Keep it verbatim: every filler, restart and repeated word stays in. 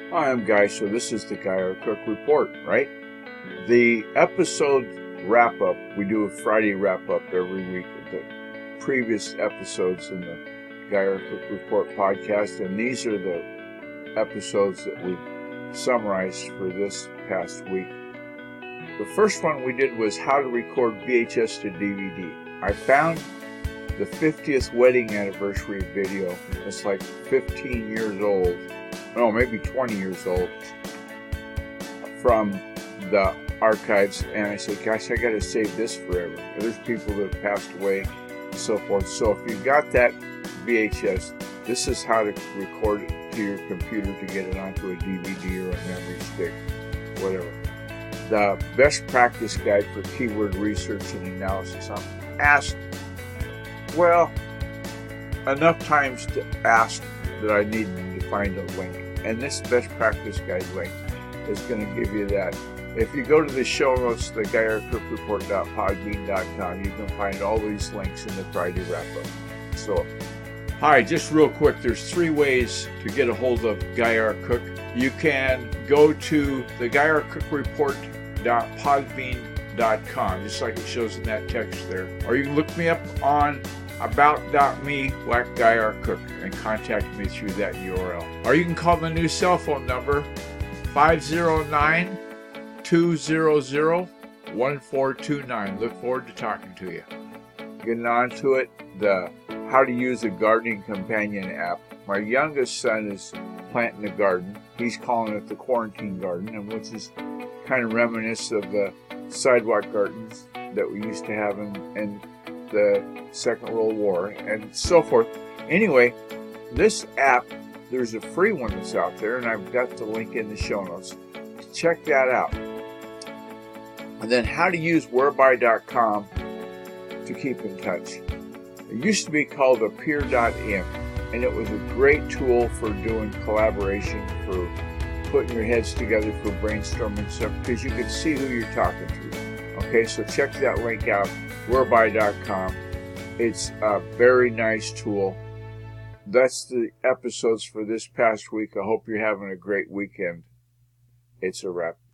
Hi, I'm Guy, so this is the Guy R. Cook Report, right? The episode wrap-up, we do a Friday wrap-up every week of the previous episodes in the Guy R. Cook Report podcast, and these are the episodes that we summarized for this past week. The first one we did was how to record V H S to D V D. I found the fiftieth wedding anniversary video. It's like fifteen years old. No, maybe twenty years old, from the archives, and I said, gosh, I got to save this forever. There's people that have passed away and so forth. So if you've got that V H S, this is how to record it to your computer to get it onto a D V D or a memory stick, whatever. The best practice guide for keyword research and analysis. I'm asked, well, enough times to ask that I need to find a link. And this best practice guide link is going to give you that. If you go to the show notes, the guy r cook report dot podbean dot com, you can find all these links in the Friday wrap-up. So, hi, just real quick, there's three ways to get a hold of Guy R. Cook. You can go to the guy r cook report dot podbean dot com, just like it shows in that text there. Or you can look me up on about dot me slash Guy R. Cook and contact me through that U R L. Or you can call the new cell phone number five oh nine, two hundred, one four two nine. Look forward to talking to you. Getting on to it, the how to use a gardening companion app. My youngest son is planting a garden. He's calling it the quarantine garden, and which is kind of reminiscent of the sidewalk gardens that we used to have in, in the Second World War and so forth. Anyway, this app, there's a free one that's out there, and I've got the link in the show notes. Check that out. And then how to use whereby dot com to keep in touch. It used to be called appear dot in, and it was a great tool for doing collaboration, for putting your heads together for brainstorming stuff, because you could see who you're talking to. Okay, so check that link out, whereby dot com. It's a very nice tool. That's the episodes for this past week. I hope you're having a great weekend. It's a wrap.